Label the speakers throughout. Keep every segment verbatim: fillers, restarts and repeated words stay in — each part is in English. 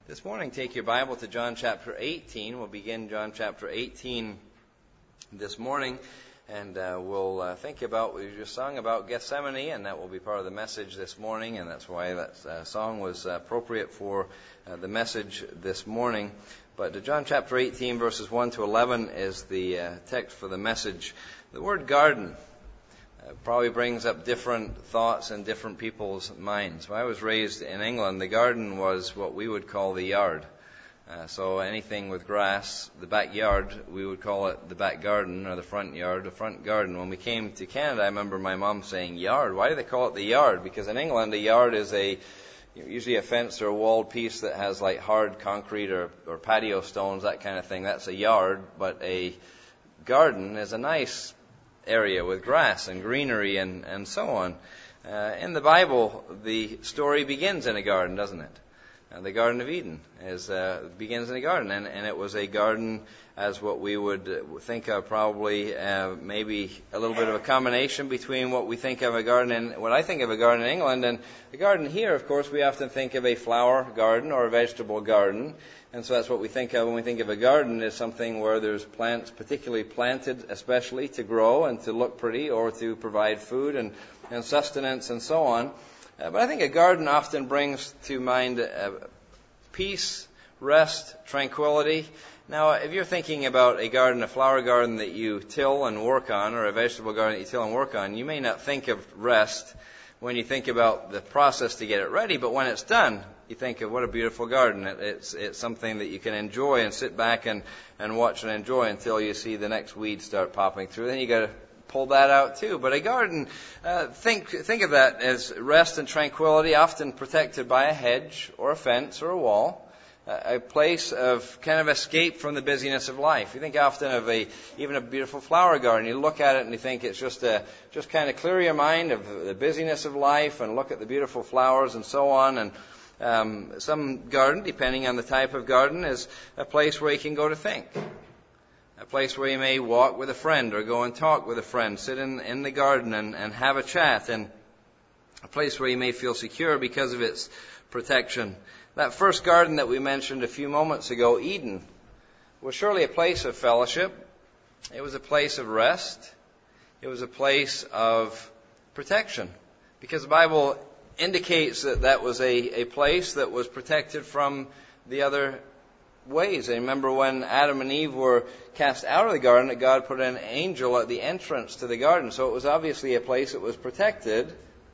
Speaker 1: This morning, take your Bible to John chapter eighteen. We'll begin John chapter eighteen this morning, and uh, we'll uh, think about, we just sung about Gethsemane, and that will be part of the message this morning, and that's why that uh, song was uh, appropriate for uh, the message this morning. But uh, John chapter eighteen, verses one to eleven is the uh, text for the message. The word garden Uh, probably brings up different thoughts in different people's minds. When I was raised in England, the garden was what we would call the yard. Uh, so anything with grass, the backyard, we would call it the back garden, or the front yard, the front garden. When we came to Canada, I remember my mom saying yard. Why do they call it the yard? Because in England, a yard is a usually a fence or a walled piece that has like hard concrete or, or patio stones, that kind of thing. That's a yard. But a garden is a nice area with grass and greenery and, and so on. Uh, in the Bible, the story begins in a garden, doesn't it? Uh, the Garden of Eden is uh, begins in a garden, and, and it was a garden as what we would think of probably uh, maybe a little bit of a combination between what we think of a garden and what I think of a garden in England. And the garden here, of course, we often think of a flower garden or a vegetable garden. And so that's what we think of when we think of a garden, is something where there's plants particularly planted especially to grow and to look pretty or to provide food and, and sustenance and so on. Uh, but I think a garden often brings to mind uh, peace, rest, tranquility. Now, if you're thinking about a garden, a flower garden that you till and work on, or a vegetable garden that you till and work on, you may not think of rest when you think about the process to get it ready, but when it's done, you think of what a beautiful garden. It, it's it's something that you can enjoy and sit back and, and watch and enjoy until you see the next weed start popping through. Then you got to pull that out too. But a garden, uh, think think of that as rest and tranquility, often protected by a hedge or a fence or a wall. A place of kind of escape from the busyness of life. You think often of a even a beautiful flower garden. You look at it and you think it's just a just kind of clear your mind of the busyness of life and look at the beautiful flowers and so on. And um, some garden, depending on the type of garden, is a place where you can go to think. A place where you may walk with a friend or go and talk with a friend, sit in in the garden and, and have a chat. And a place where you may feel secure because of its protection. That first garden that we mentioned a few moments ago, Eden, was surely a place of fellowship. It was a place of rest. It was a place of protection. Because the Bible indicates that that was a, a place that was protected from the other ways. And remember when Adam and Eve were cast out of the garden, that God put an angel at the entrance to the garden. So it was obviously a place that was protected.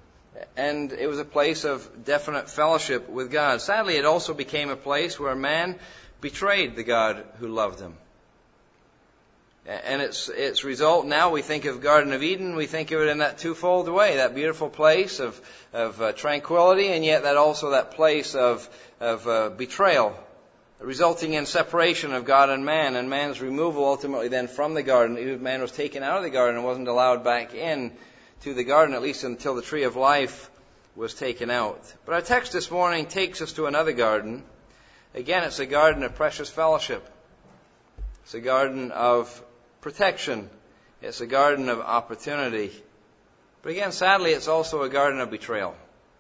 Speaker 1: And it was a place of definite fellowship with God. Sadly, it also became a place where man betrayed the God who loved him. And its its result, now we think of Garden of Eden, we think of it in that twofold way. That beautiful place of of uh, tranquility, and yet that also that place of of uh, betrayal, resulting in separation of God and man, and man's removal ultimately then from the garden. Man was taken out of the garden and wasn't allowed back in to the garden, at least until the tree of life was taken out. But our text this morning takes us to another garden. Again, it's a garden of precious fellowship. It's a garden of protection. It's a garden of opportunity. But again, sadly, it's also a garden of betrayal.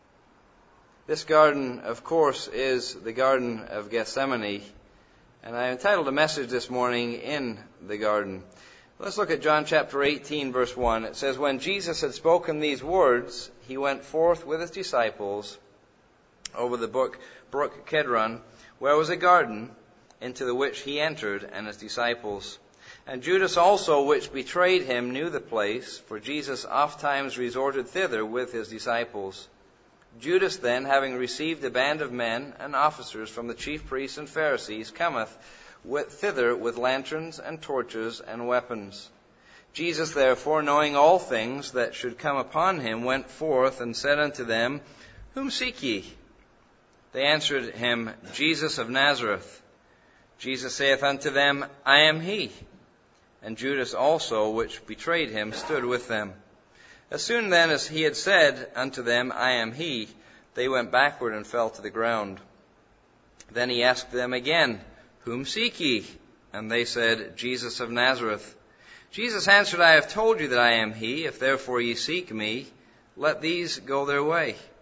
Speaker 1: This garden, of course, is the Garden of Gethsemane. And I entitled a message this morning, In the Garden. Let's look at John chapter eighteen, verse one. It says, When Jesus had spoken these words, he went forth with his disciples over the brook, brook Kedron, where was a garden, into the which he entered, and his disciples. And Judas also, which betrayed him, knew the place, for Jesus ofttimes resorted thither with his disciples. Judas then, having received a band of men and officers from the chief priests and Pharisees, cometh With, thither with lanterns and torches and weapons. Jesus therefore, knowing all things that should come upon him, went forth and said unto them, Whom seek ye? They answered him, Jesus of Nazareth. Jesus saith unto them, I am he. And Judas also, which betrayed him, stood with them. As soon then as he had said unto them, I am he, they went backward and fell to the ground. Then he asked them again, Whom seek ye? And they said, Jesus of Nazareth. Jesus answered, I have told you that I am he. If therefore ye seek me, let these go their way.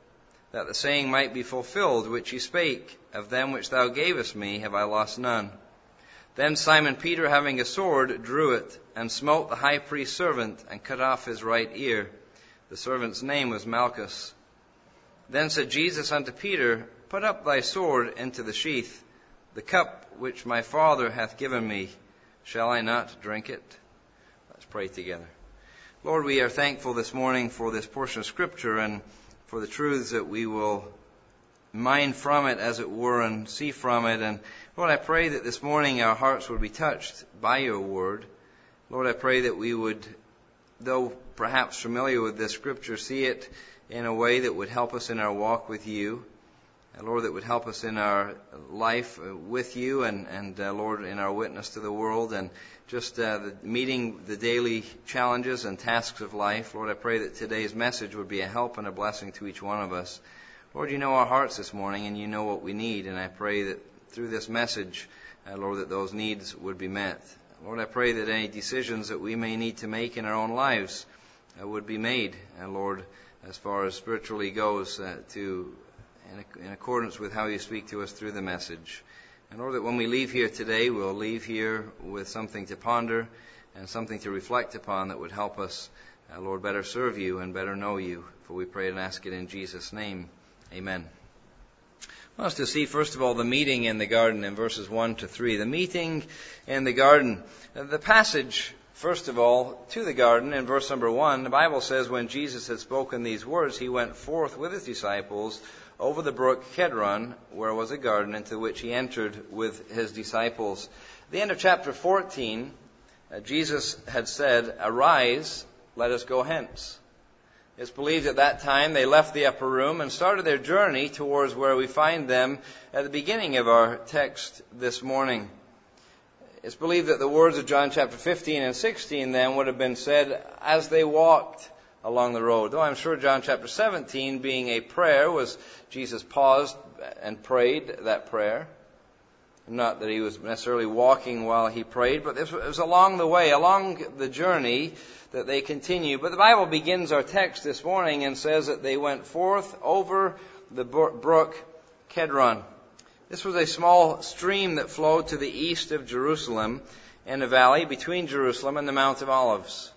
Speaker 1: that the saying might be fulfilled, which he spake, Of them which thou gavest me have I lost none. Then Simon Peter, having a sword, drew it, and smote the high priest's servant, and cut off his right ear. The servant's name was Malchus. Then said Jesus unto Peter, Put up thy sword into the sheath. The cup which my Father hath given me, shall I not drink it? Let's pray together. Lord, we are thankful this morning for this portion of Scripture and for the truths that we will mine from it, as it were, and see from it. And Lord, I pray that this morning our hearts would be touched by your word. Lord, I pray that we would, though perhaps familiar with this Scripture, see it in a way that would help us in our walk with you. And Lord, that would help us in our life with you, and, and uh, Lord, in our witness to the world, and just uh, the, meeting the daily challenges and tasks of life. Lord, I pray that today's message would be a help and a blessing to each one of us. Lord, you know our hearts this morning, and you know what we need, and I pray that through this message, uh, Lord, that those needs would be met. Lord, I pray that any decisions that we may need to make in our own lives uh, would be made, and Lord, as far as spiritually goes, uh, to in, in accordance with how you speak to us through the message. And Lord, that when we leave here today, we'll leave here with something to ponder and something to reflect upon that would help us, uh, Lord, better serve you and better know you. For we pray and ask it in Jesus' name. Amen. I want us to see, first of all, the meeting in the garden in verses one to three. The meeting in the garden. The passage, first of all, to the garden in verse number one, the Bible says, when Jesus had spoken these words, he went forth with his disciples over the brook Kedron, where was a garden, into which he entered with his disciples. At the end of chapter fourteen, uh, Jesus had said, Arise, let us go hence. It's believed at that time they left the upper room and started their journey towards where we find them at the beginning of our text this morning. It's believed that the words of John chapter fifteen and sixteen then would have been said as they walked along the road. Though I'm sure John chapter seventeen, being a prayer, was Jesus paused and prayed that prayer. Not that he was necessarily walking while he prayed, but this was along the way, along the journey that they continue. But the Bible begins our text this morning and says that they went forth over the brook Kedron. This was a small stream that flowed to the east of Jerusalem in a valley between Jerusalem and the Mount of Olives.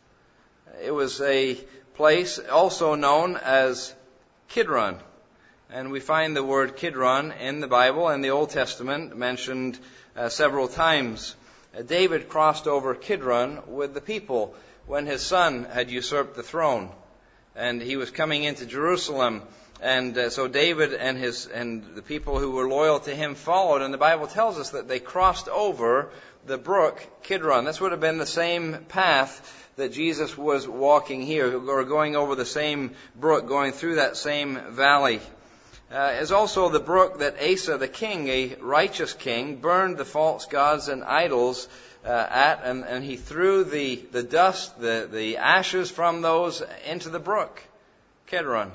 Speaker 1: It was a place also known as Kidron. And we find the word Kidron in the Bible and the Old Testament mentioned uh, several times. Uh, David crossed over Kidron with the people when his son had usurped the throne. And he was coming into Jerusalem. And uh, so David and his and the people who were loyal to him followed. And the Bible tells us that they crossed over the brook Kidron. This would have been the same path that Jesus was walking here, or going over the same brook, going through that same valley. Uh, is also the brook that Asa the king, a righteous king, burned the false gods and idols uh, at, and, and he threw the, the dust, the, the ashes from those into the brook, Kedron.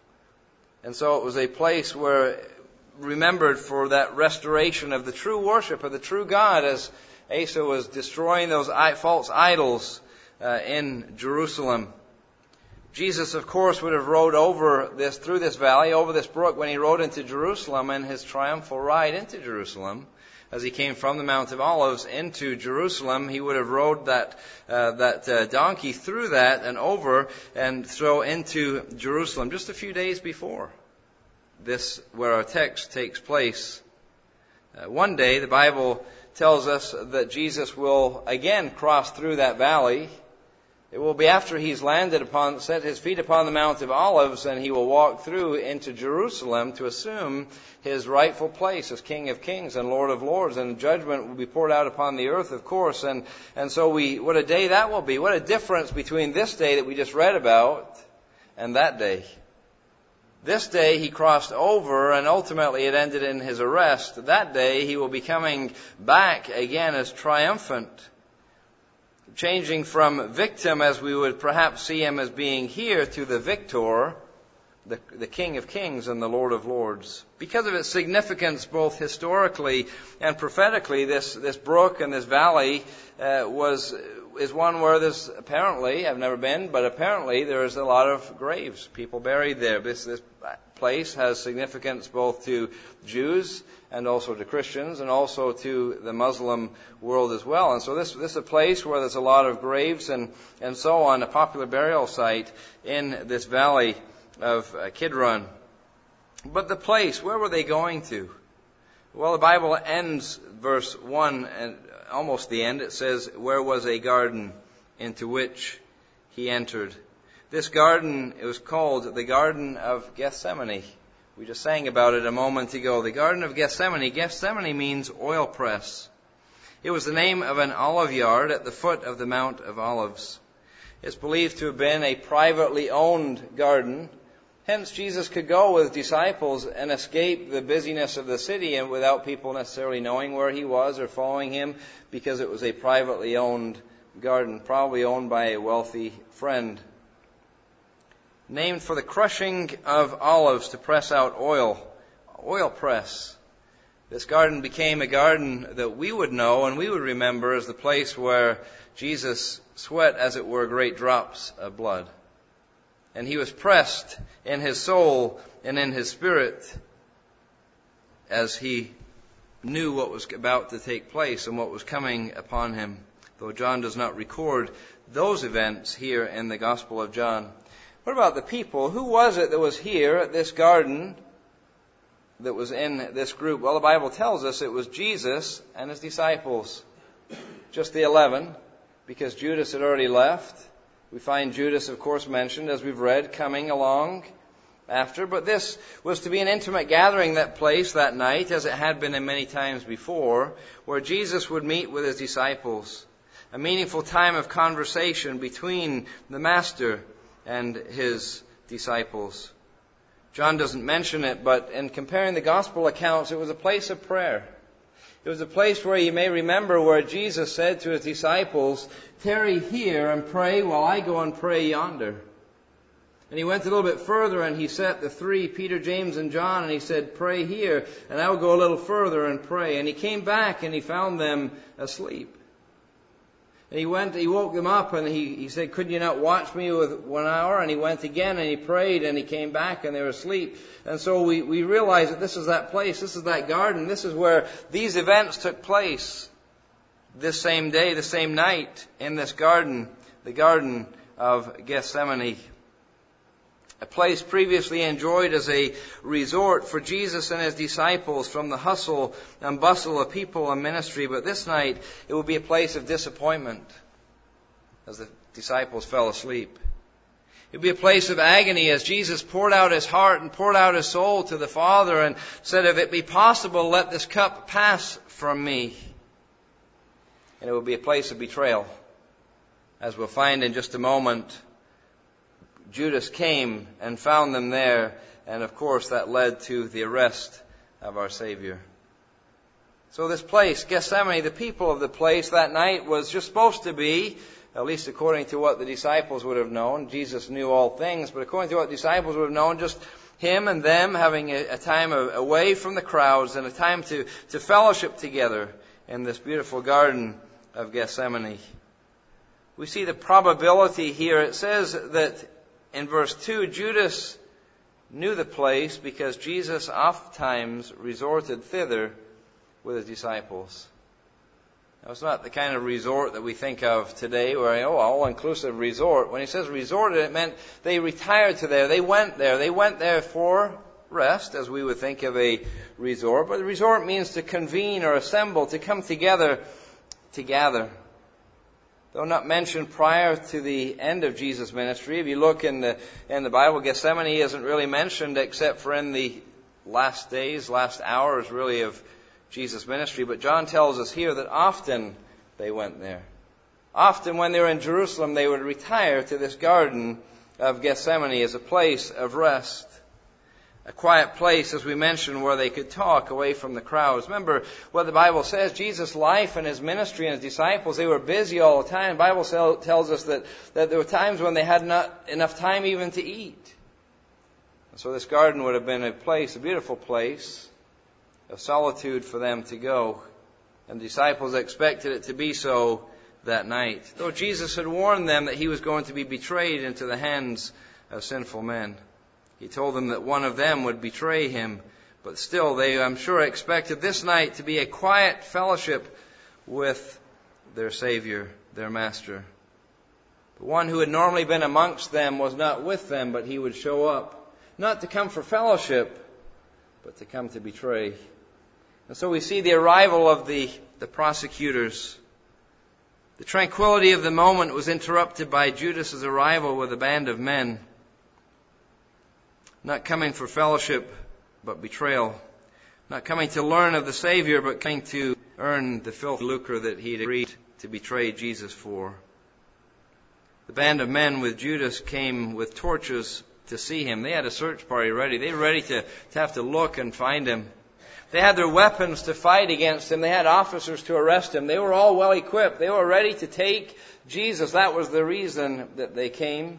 Speaker 1: And so it was a place where, remembered for that restoration of the true worship of the true God, as Asa was destroying those false idols uh, in Jerusalem. Jesus, of course, would have rode over this, through this valley, over this brook, when he rode into Jerusalem in his triumphal ride into Jerusalem. As he came from the Mount of Olives into Jerusalem, he would have rode that uh, that uh, donkey through that and over and so into Jerusalem just a few days before this, where our text takes place. Uh, one day, the Bible tells us that Jesus will again cross through that valley. It will be after he's landed upon, set his feet upon the Mount of Olives, and he will walk through into Jerusalem to assume his rightful place as King of Kings and Lord of Lords, and judgment will be poured out upon the earth, of course. And, and so we, what a day that will be. What a difference between this day that we just read about and that day. This day he crossed over, and ultimately it ended in his arrest. That day he will be coming back again as triumphant, changing from victim, as we would perhaps see him as being here, to the victor, the, the King of Kings and the Lord of Lords. Because of its significance both historically and prophetically, this, this brook and this valley uh, was is one where there's apparently, I've never been, but apparently there is a lot of graves, people buried there. This, this place has significance both to Jews and also to Christians and also to the Muslim world as well. And so this, this is a place where there's a lot of graves and, and so on, a popular burial site in this valley of uh, Kidron. But the place, where were they going to? Well, the Bible ends verse one, and almost the end. It says, where was a garden into which he entered. This garden, it was called the Garden of Gethsemane. We just sang about it a moment ago. The Garden of Gethsemane. Gethsemane means oil press. It was the name of an olive yard at the foot of the Mount of Olives. It's believed to have been a privately owned garden. Hence, Jesus could go with disciples and escape the busyness of the city and without people necessarily knowing where he was or following him, because it was a privately owned garden, probably owned by a wealthy friend. Named for the crushing of olives to press out oil, oil press. This garden became a garden that we would know and we would remember as the place where Jesus sweat, as it were, great drops of blood. And he was pressed in his soul and in his spirit as he knew what was about to take place and what was coming upon him, though John does not record those events here in the Gospel of John. What about the people? Who was it that was here at this garden that was in this group? Well, the Bible tells us it was Jesus and his disciples. Just the eleven, because Judas had already left. We find Judas, of course, mentioned, as we've read, coming along after. But this was to be an intimate gathering, that place, that night, as it had been in many times before, where Jesus would meet with his disciples. A meaningful time of conversation between the Master and his disciples. John doesn't mention it, but in comparing the Gospel accounts, it was a place of prayer. It was a place where you may remember where Jesus said to his disciples, "Tarry here and pray while I go and pray yonder." And he went a little bit further and he set the three, Peter, James, and John, and he said, "Pray here, and I'll go a little further and pray." And he came back and he found them asleep. And he went, he woke them up and he, he said, "Could you not watch me with one hour?" And he went again and he prayed and he came back and they were asleep. And so we, we realize that this is that place, this is that garden, this is where these events took place. This same day, the same night, in this garden, the Garden of Gethsemane. A place previously enjoyed as a resort for Jesus and his disciples from the hustle and bustle of people and ministry. But this night, it will be a place of disappointment as the disciples fell asleep. It would be a place of agony as Jesus poured out his heart and poured out his soul to the Father and said, "If it be possible, let this cup pass from me." And it will be a place of betrayal. As we'll find in just a moment, Judas came and found them there, and of course that led to the arrest of our Savior. So this place, Gethsemane, the people of the place that night was just supposed to be, at least according to what the disciples would have known. Jesus knew all things, but according to what the disciples would have known, just him and them having a, a time of, away from the crowds and a time to, to fellowship together in this beautiful Garden of Gethsemane. We see the probability here. It says that in verse two, Judas knew the place because Jesus oftentimes resorted thither with his disciples. Now, it's not the kind of resort that we think of today where, oh, all-inclusive resort. When he says resorted, it meant they retired to there. They went there. They went there for rest, as we would think of a resort. But the resort means to convene or assemble, to come together, to gather. Though not mentioned prior to the end of Jesus' ministry, if you look in the in the Bible, Gethsemane isn't really mentioned except for in the last days, last hours really of Jesus' ministry. But John tells us here that often they went there. Often when they were in Jerusalem, they would retire to this Garden of Gethsemane as a place of rest. A quiet place, as we mentioned, where they could talk away from the crowds. Remember what the Bible says, Jesus' life and his ministry and his disciples, they were busy all the time. The Bible tells us that, that there were times when they had not enough time even to eat. And so this garden would have been a place, a beautiful place of solitude for them to go. And the disciples expected it to be so that night. Though Jesus had warned them that he was going to be betrayed into the hands of sinful men. He told them that one of them would betray him. But still, they, I'm sure, expected this night to be a quiet fellowship with their Savior, their Master. The one who had normally been amongst them was not with them, but he would show up, not to come for fellowship, but to come to betray. And so we see the arrival of the, the prosecutors. The tranquility of the moment was interrupted by Judas' arrival with a band of men, not coming for fellowship, but betrayal. Not coming to learn of the Savior, but coming to earn the filthy lucre that he had agreed to betray Jesus for. The band of men with Judas came with torches to see him. They had a search party ready. They were ready to, to have to look and find him. They had their weapons to fight against him. They had officers to arrest him. They were all well equipped. They were ready to take Jesus. That was the reason that they came.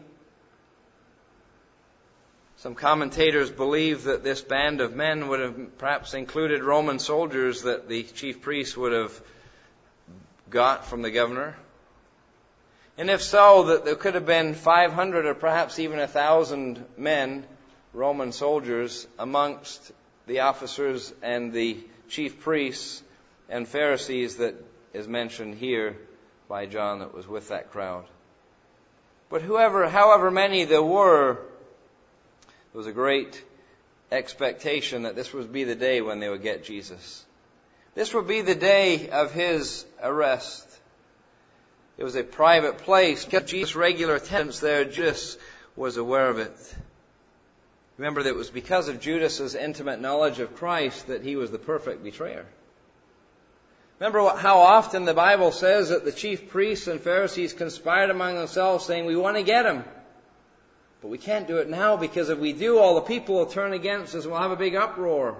Speaker 1: Some commentators believe that this band of men would have perhaps included Roman soldiers that the chief priests would have got from the governor. And if so, that there could have been five hundred or perhaps even a thousand men, Roman soldiers, amongst the officers and the chief priests and Pharisees that is mentioned here by John that was with that crowd. But whoever, however many there were, there was a great expectation that this would be the day when they would get Jesus. This would be the day of his arrest. It was a private place. Jesus' regular attendance there, Judas was aware of it. Remember that it was because of Judas' intimate knowledge of Christ that he was the perfect betrayer. Remember what, how often the Bible says that the chief priests and Pharisees conspired among themselves saying, we want to get him. But we can't do it now because if we do, all the people will turn against us and we'll have a big uproar.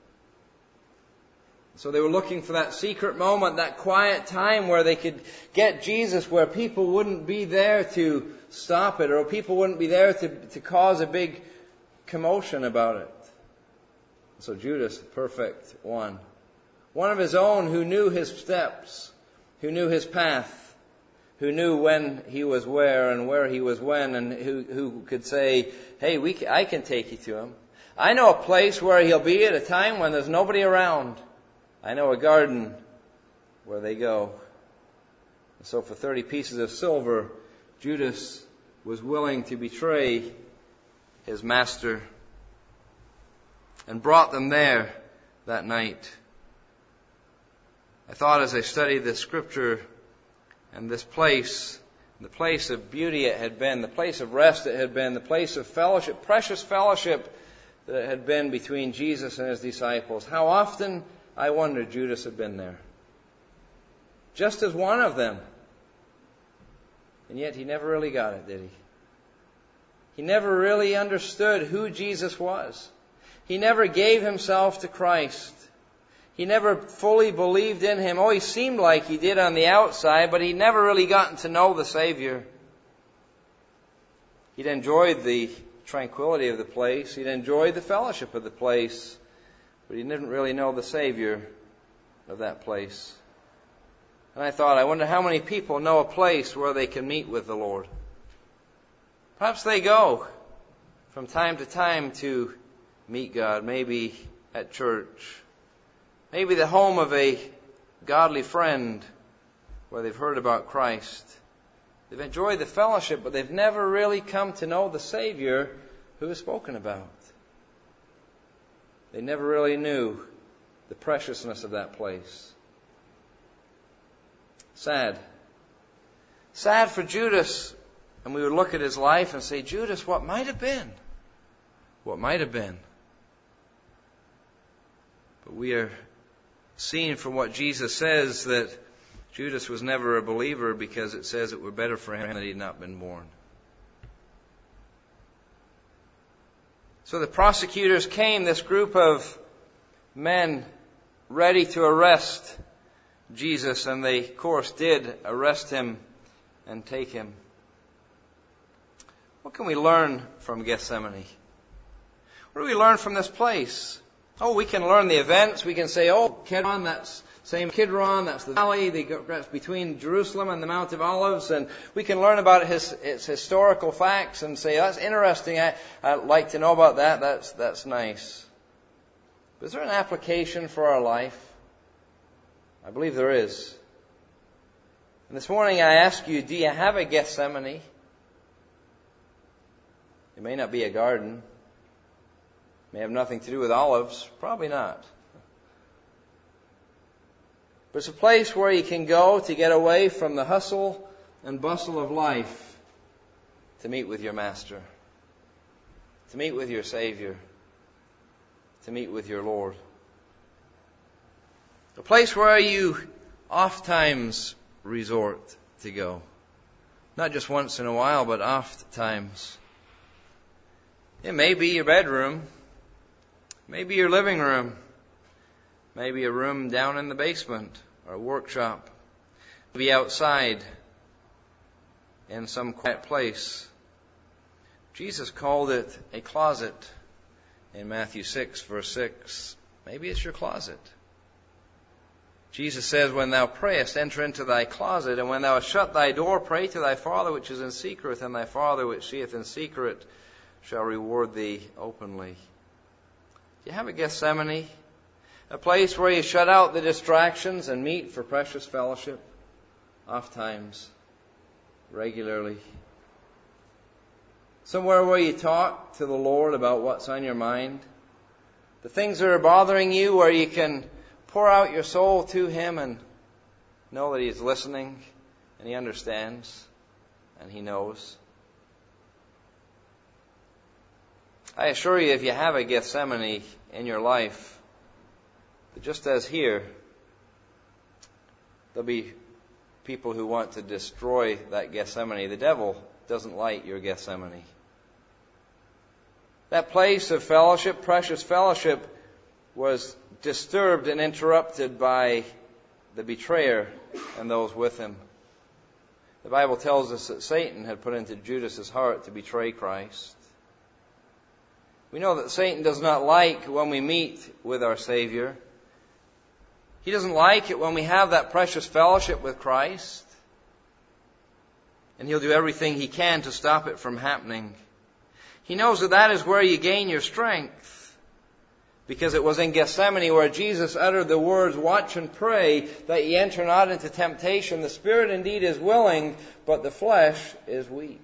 Speaker 1: So they were looking for that secret moment, that quiet time where they could get Jesus, where people wouldn't be there to stop it, or people wouldn't be there to, to cause a big commotion about it. So Judas, the perfect one. One of his own who knew his steps, who knew his path, who knew when he was where and where he was when, and who, who could say, hey, we can, I can take you to him. I know a place where he'll be at a time when there's nobody around. I know a garden where they go. And so for thirty pieces of silver, Judas was willing to betray his master and brought them there that night. I thought as I studied this scripture and this place, the place of beauty it had been, the place of rest it had been, the place of fellowship, precious fellowship that it had been between Jesus and his disciples. How often, I wonder, Judas had been there. Just as one of them. And yet he never really got it, did he? He never really understood who Jesus was. He never gave himself to Christ. He never fully believed in him. Oh, he seemed like he did on the outside, but he never really gotten to know the Savior. He'd enjoyed the tranquility of the place. He'd enjoyed the fellowship of the place, but he didn't really know the Savior of that place. And I thought, I wonder how many people know a place where they can meet with the Lord. Perhaps they go from time to time to meet God, maybe at church. Maybe the home of a godly friend where they've heard about Christ. They've enjoyed the fellowship, but they've never really come to know the Savior who is spoken about. They never really knew the preciousness of that place. Sad. Sad for Judas. And we would look at his life and say, Judas, what might have been? What might have been? But we are seeing from what Jesus says that Judas was never a believer because it says it were better for him that he had not been born. So the prosecutors came, this group of men ready to arrest Jesus, and they, of course, did arrest him and take him. What can we learn from Gethsemane? What do we learn from this place? Oh, we can learn the events. We can say, oh, Kedron, that's Same Kidron, that's the valley, that's between Jerusalem and the Mount of Olives, and we can learn about his, its historical facts and say, that's interesting, I, I'd like to know about that, that's, that's nice. But is there an application for our life? I believe there is. And this morning I ask you, do you have a Gethsemane? It may not be a garden. It may have nothing to do with olives. Probably not. But it's a place where you can go to get away from the hustle and bustle of life, to meet with your Master, to meet with your Savior, to meet with your Lord. A place where you oft times resort to go. Not just once in a while, but oft times. It may be your bedroom, maybe your living room, maybe a room down in the basement or a workshop, maybe outside in some quiet place. Jesus called it a closet in Matthew six, verse six. Maybe it's your closet. Jesus says, when thou prayest, enter into thy closet, and when thou hast shut thy door, pray to thy Father which is in secret, and thy Father which seeth in secret shall reward thee openly. Do you have a Gethsemane? A place where you shut out the distractions and meet for precious fellowship? Oft times, regularly. Somewhere where you talk to the Lord about what's on your mind. The things that are bothering you, where you can pour out your soul to Him and know that He's listening and He understands and He knows. I assure you, if you have a Gethsemane in your life, just as here, there'll be people who want to destroy that Gethsemane. The devil doesn't like your Gethsemane. That place of fellowship, precious fellowship, was disturbed and interrupted by the betrayer and those with him. The Bible tells us that Satan had put into Judas's heart to betray Christ. We know that Satan does not like when we meet with our Savior. He doesn't like it when we have that precious fellowship with Christ. And he'll do everything he can to stop it from happening. He knows that that is where you gain your strength. Because it was in Gethsemane where Jesus uttered the words, watch and pray that ye enter not into temptation. The spirit indeed is willing, but the flesh is weak.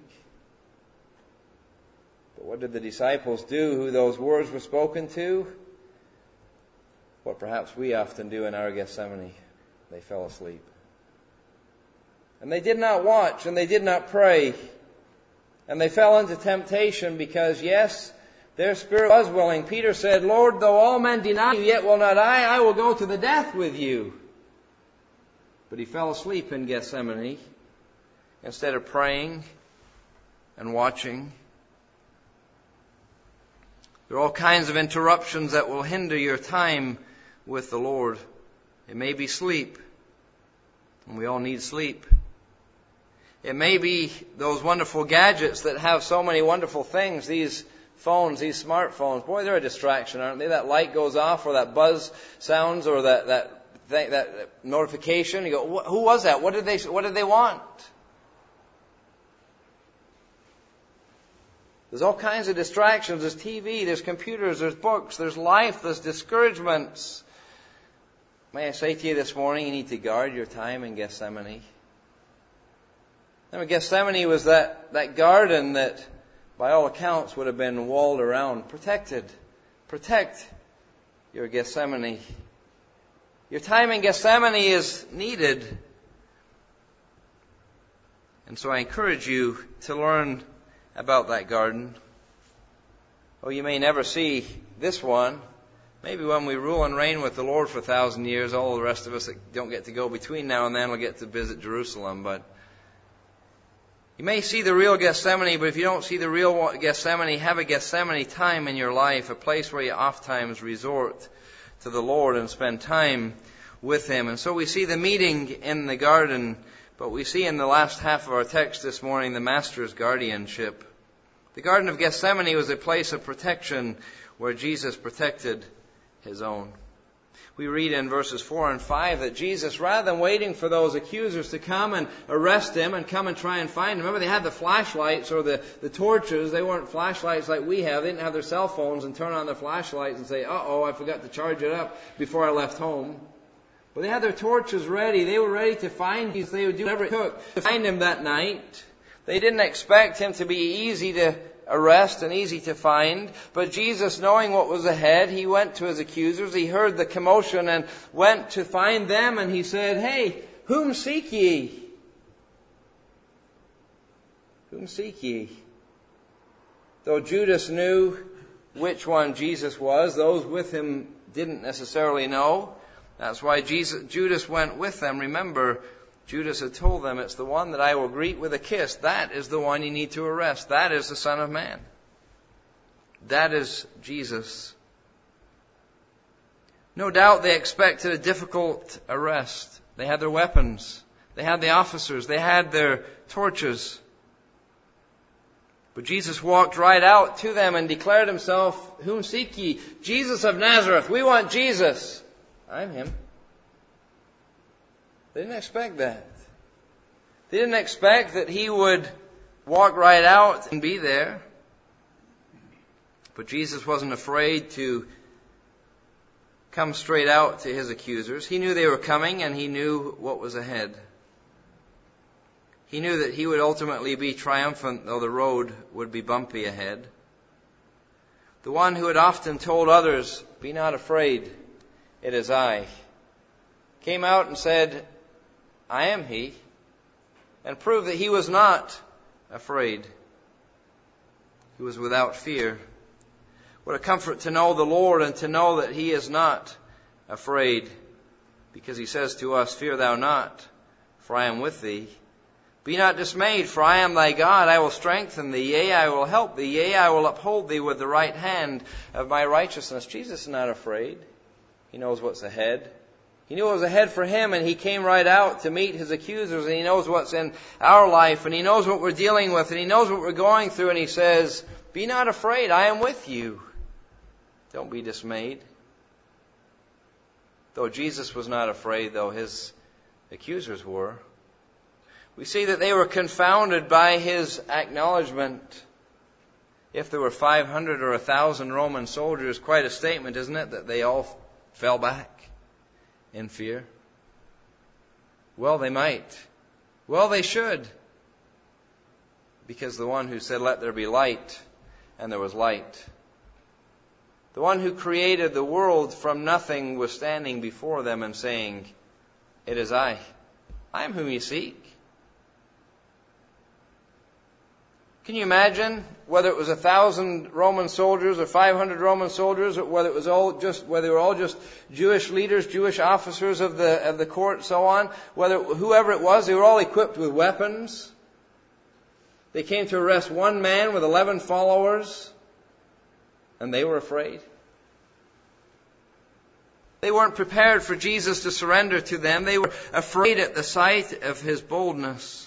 Speaker 1: But what did the disciples do who those words were spoken to? What perhaps we often do in our Gethsemane. They fell asleep. And they did not watch and they did not pray. And they fell into temptation because, yes, their spirit was willing. Peter said, Lord, though all men deny you, yet will not I. I will go to the death with you. But he fell asleep in Gethsemane instead of praying and watching. There are all kinds of interruptions that will hinder your time with the Lord. It may be sleep, and we all need sleep. It may be those wonderful gadgets that have so many wonderful things, these phones, these smartphones. Boy, they're a distraction, aren't they? That light goes off, or that buzz sounds, or that that thing, that notification. You go, who was that? What did they What did they want? There's all kinds of distractions. There's T V, there's computers, there's books, there's life, there's discouragements. May I say to you this morning, you need to guard your time in Gethsemane. Now, Gethsemane was that, that garden that, by all accounts, would have been walled around, protected. Protect your Gethsemane. Your time in Gethsemane is needed. And so I encourage you to learn about that garden. Oh, you may never see this one. Maybe when we rule and reign with the Lord for a thousand years, all the rest of us that don't get to go between now and then will get to visit Jerusalem. But you may see the real Gethsemane, but if you don't see the real Gethsemane, have a Gethsemane time in your life, a place where you oft times resort to the Lord and spend time with Him. And so we see the meeting in the garden, but we see in the last half of our text this morning the Master's guardianship. The Garden of Gethsemane was a place of protection where Jesus protected His own. We read in verses four and five that Jesus, rather than waiting for those accusers to come and arrest him and come and try and find him, remember they had the flashlights or the, the torches. They weren't flashlights like we have. They didn't have their cell phones and turn on their flashlights and say, uh-oh, I forgot to charge it up before I left home. But they had their torches ready. They were ready to find Jesus. They would do whatever it took to find him that night. They didn't expect him to be easy to arrest and easy to find. But Jesus, knowing what was ahead, he went to his accusers. He heard the commotion and went to find them. And he said, "Hey, whom seek ye? Whom seek ye?" Though Judas knew which one Jesus was, those with him didn't necessarily know. That's why Jesus, Judas went with them. Remember, Judas had told them, it's the one that I will greet with a kiss. That is the one you need to arrest. That is the Son of Man. That is Jesus. No doubt they expected a difficult arrest. They had their weapons. They had the officers. They had their torches. But Jesus walked right out to them and declared himself, "Whom seek ye?" "Jesus of Nazareth. We want Jesus." "I'm him." They didn't expect that. They didn't expect that he would walk right out and be there. But Jesus wasn't afraid to come straight out to his accusers. He knew they were coming and he knew what was ahead. He knew that he would ultimately be triumphant, though the road would be bumpy ahead. The one who had often told others, "Be not afraid, it is I," came out and said, "I am he," and proved that he was not afraid. He was without fear. What a comfort to know the Lord and to know that he is not afraid, because he says to us, "Fear thou not, for I am with thee. Be not dismayed, for I am thy God. I will strengthen thee. Yea, I will help thee. Yea, I will uphold thee with the right hand of my righteousness." Jesus is not afraid. He knows what's ahead. He knew what was ahead for him, and he came right out to meet his accusers, and he knows what's in our life, and he knows what we're dealing with, and he knows what we're going through, and he says, "Be not afraid, I am with you. Don't be dismayed." Though Jesus was not afraid, though his accusers were, we see that they were confounded by his acknowledgement. If there were five hundred or a thousand Roman soldiers, quite a statement, isn't it, that they all fell back in fear? Well, they might. Well, they should. Because the one who said, "Let there be light," and there was light. The one who created the world from nothing was standing before them and saying, "It is I. I am whom you seek." Can you imagine whether it was a thousand Roman soldiers or five hundred Roman soldiers, or whether it was all just whether they were all just Jewish leaders, Jewish officers of the of the court, and so on? Whether whoever it was, they were all equipped with weapons. They came to arrest one man with eleven followers, and they were afraid. They weren't prepared for Jesus to surrender to them. They were afraid at the sight of his boldness.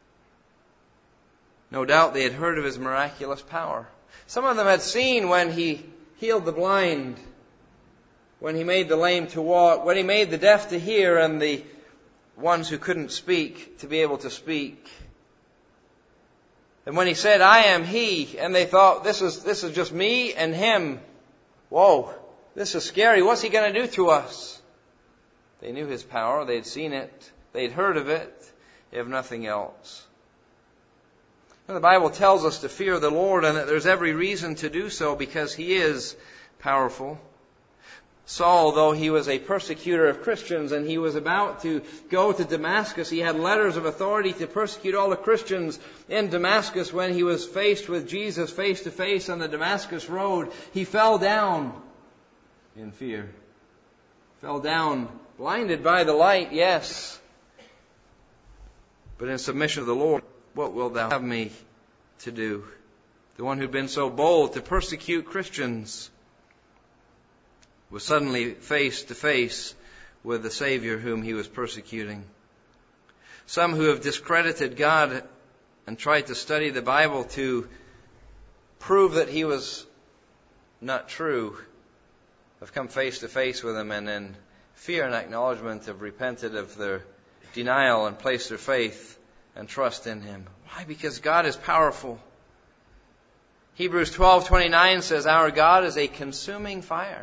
Speaker 1: No doubt they had heard of his miraculous power. Some of them had seen when he healed the blind, when he made the lame to walk, when he made the deaf to hear, and the ones who couldn't speak to be able to speak. And when he said, "I am he," and they thought, this is, this is just me and him. Whoa, this is scary. What's he going to do to us? They knew his power. They had seen it. They had heard of it, if nothing else. And the Bible tells us to fear the Lord, and that there's every reason to do so because he is powerful. Saul, though he was a persecutor of Christians and he was about to go to Damascus, he had letters of authority to persecute all the Christians in Damascus. When he was faced with Jesus face to face on the Damascus road, he fell down in fear. Fell down, blinded by the light, yes, but in submission to the Lord. "What wilt thou have me to do?" The one who'd been so bold to persecute Christians was suddenly face to face with the Savior whom he was persecuting. Some who have discredited God and tried to study the Bible to prove that he was not true have come face to face with Him and in fear and acknowledgement have repented of their denial and placed their faith and trust in Him. Why? Because God is powerful. Hebrews twelve twenty-nine says, our God is a consuming fire.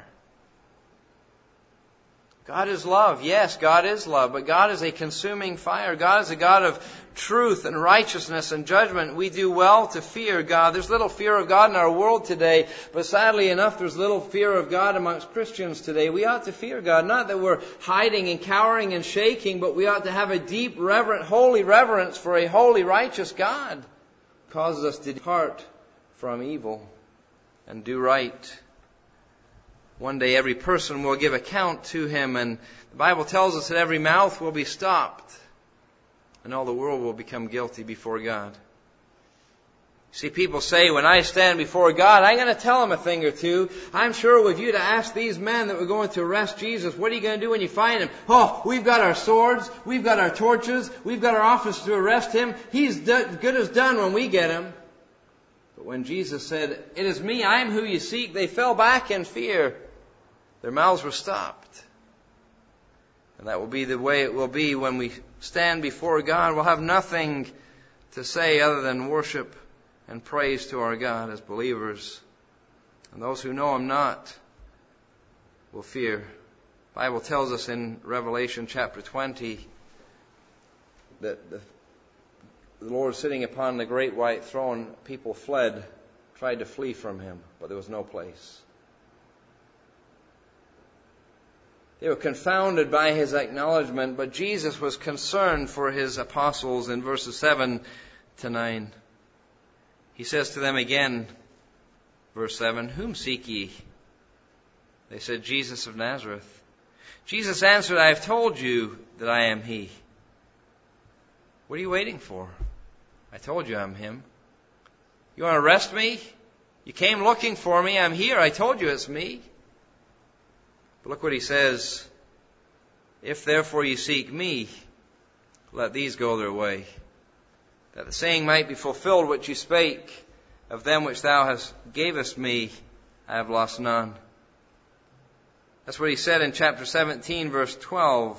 Speaker 1: God is love. Yes, God is love, but God is a consuming fire. God is a God of truth and righteousness and judgment. We do well to fear God. There's little fear of God in our world today, but sadly enough, there's little fear of God amongst Christians today. We ought to fear God. Not that we're hiding and cowering and shaking, but we ought to have a deep, reverent, holy reverence for a holy, righteous God. It causes us to depart from evil and do right. One day every person will give account to Him, and the Bible tells us that every mouth will be stopped and all the world will become guilty before God. See, people say, when I stand before God, I'm going to tell Him a thing or two. I'm sure with you to ask these men that were going to arrest Jesus, what are you going to do when you find Him? Oh, we've got our swords, we've got our torches, we've got our officers to arrest Him. He's good as done when we get Him. But when Jesus said, it is me, I am who you seek, they fell back in fear. Their mouths were stopped. And that will be the way it will be when we stand before God. We'll have nothing to say other than worship and praise to our God as believers. And those who know Him not will fear. The Bible tells us in Revelation chapter twenty that the, the Lord sitting upon the great white throne, people fled, tried to flee from Him, but there was no place. They were confounded by His acknowledgement, but Jesus was concerned for His apostles in verses seven to nine. He says to them again, verse seven, whom seek ye? They said, Jesus of Nazareth. Jesus answered, I have told you that I am He. What are you waiting for? I told you I'm Him. You want to arrest me? You came looking for me. I'm here. I told you it's me. But look what He says. If therefore you seek me, let these go their way. That the saying might be fulfilled which you spake, of them which thou hast gavest me, I have lost none. That's what He said in chapter seventeen, verse twelve.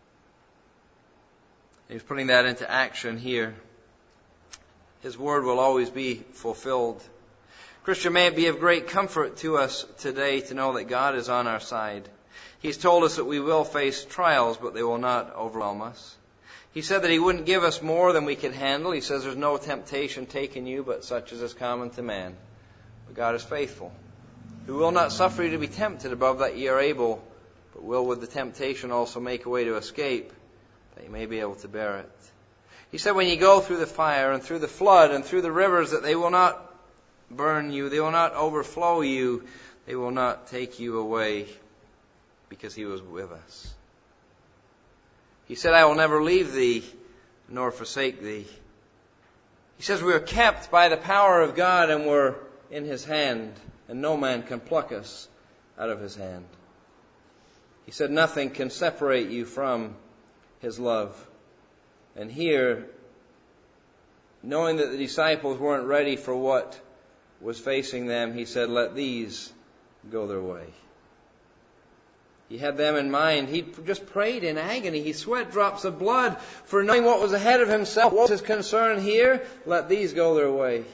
Speaker 1: He's putting that into action here. His word will always be fulfilled. Christian, may it be of great comfort to us today to know that God is on our side. He's told us that we will face trials, but they will not overwhelm us. He said that He wouldn't give us more than we could handle. He says there's no temptation taken you, but such as is common to man. But God is faithful, who will not suffer you to be tempted above that ye are able, but will with the temptation also make a way to escape, that you may be able to bear it. He said when you go through the fire and through the flood and through the rivers, that they will not burn you, they will not overflow you, they will not take you away, because He was with us. He said, I will never leave thee, nor forsake thee. He says we are kept by the power of God and we're in His hand, and no man can pluck us out of His hand. He said nothing can separate you from His love. And here, knowing that the disciples weren't ready for what was facing them, He said, let these go their way. He had them in mind. He just prayed in agony. He sweat drops of blood for knowing what was ahead of Himself. What was His concern here? Let these go their way.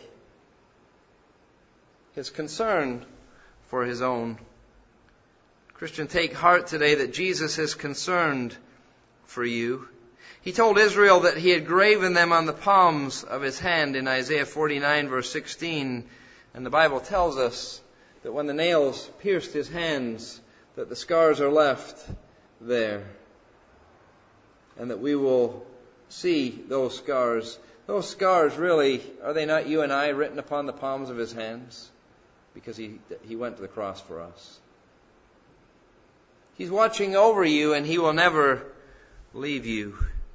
Speaker 1: His concern for His own. Christian, take heart today that Jesus is concerned for you. He told Israel that He had graven them on the palms of His hand in Isaiah forty-nine verse sixteen. And the Bible tells us that when the nails pierced His hands, that the scars are left there. And that we will see those scars. Those scars really, are they not you and I written upon the palms of His hands? Because He, he went to the cross for us. He's watching over you and He will never leave you.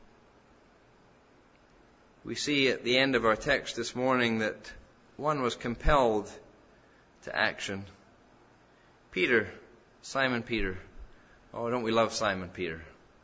Speaker 1: We see at the end of our text this morning that one was compelled to action. Peter, Simon Peter. Oh, don't we love Simon Peter?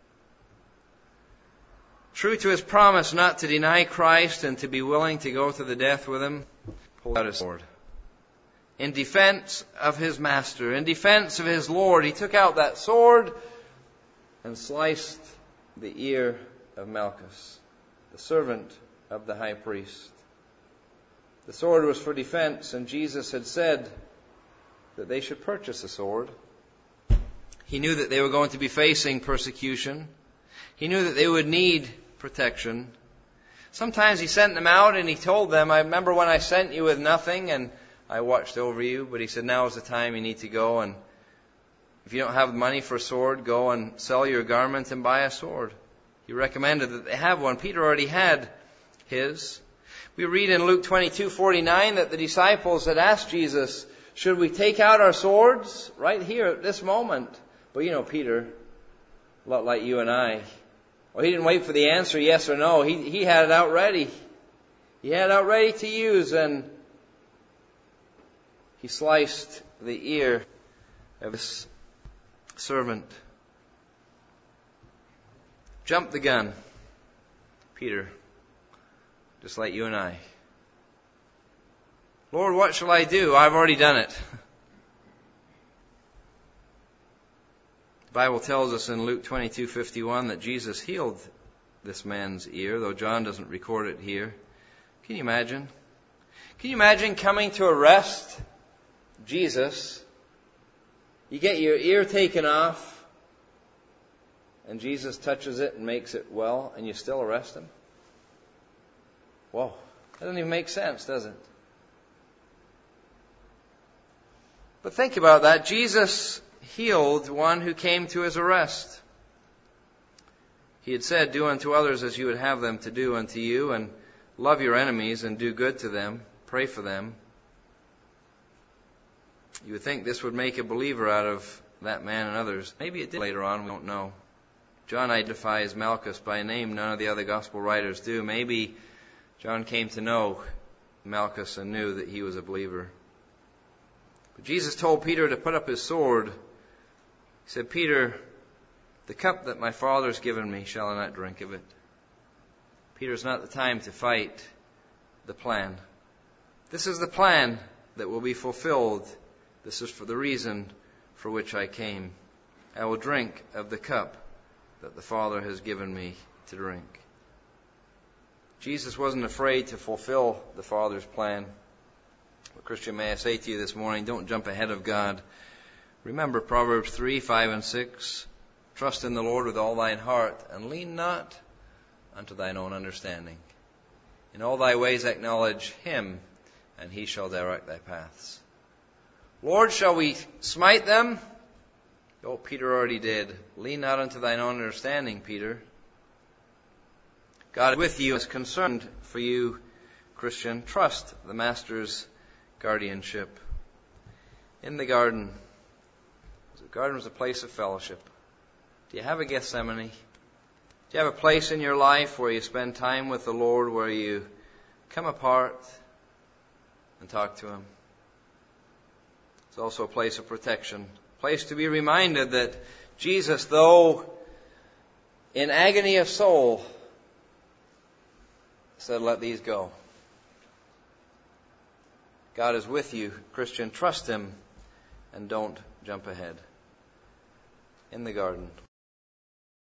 Speaker 1: True to his promise not to deny Christ and to be willing to go to the death with Him, pulled out his sword in defense of his master, in defense of his Lord. He took out that sword and sliced the ear of Malchus, the servant of the high priest. The sword was for defense, and Jesus had said that they should purchase a sword. He knew that they were going to be facing persecution. He knew that they would need protection. Sometimes he sent them out and he told them, I remember when I sent you with nothing and I watched over you, but he said, now is the time you need to go, and if you don't have money for a sword, go and sell your garment and buy a sword. He recommended that they have one. Peter already had his. We read in Luke twenty-two forty-nine that the disciples had asked Jesus, should we take out our swords right here at this moment? But you know, Peter, a lot like you and I, well, he didn't wait for the answer, yes or no. He, he had it out ready. He had it out ready to use, and he sliced the ear of his servant. Jumped the gun. Peter, just like you and I. Lord, what shall I do? I've already done it. The Bible tells us in Luke twenty-two fifty-one that Jesus healed this man's ear, though John doesn't record it here. Can you imagine? Can you imagine coming to arrest Jesus? You get your ear taken off, and Jesus touches it and makes it well, and you still arrest him? Whoa. That doesn't even make sense, does it? But think about that. Jesus healed one who came to his arrest. He had said, do unto others as you would have them to do unto you, and love your enemies and do good to them, pray for them. You would think this would make a believer out of that man and others. Maybe it did later on, we don't know. John identifies Malchus by name, none of the other gospel writers do. Maybe John came to know Malchus and knew that he was a believer. But Jesus told Peter to put up his sword. He said, Peter, the cup that my Father has given me, shall I not drink of it? Peter's not the time to fight the plan. This is the plan that will be fulfilled. This is for the reason for which I came. I will drink of the cup that the Father has given me to drink. Jesus wasn't afraid to fulfill the Father's plan. But Christian, may I say to you this morning, don't jump ahead of God. Remember Proverbs three, five, and six. Trust in the Lord with all thine heart, and lean not unto thine own understanding. In all thy ways acknowledge him, and he shall direct thy paths. Lord, shall we smite them? Oh, Peter already did. Lean not unto thine own understanding, Peter. God is with you, is concerned for you, Christian. Trust the Master's guardianship. In the garden, the garden was a place of fellowship. Do you have a Gethsemane? Do you have a place in your life where you spend time with the Lord, where you come apart and talk to him? It's also a place of protection, a place to be reminded that Jesus, though in agony of soul, said, let these go. God is with you, Christian. Trust him and don't jump ahead. In the garden.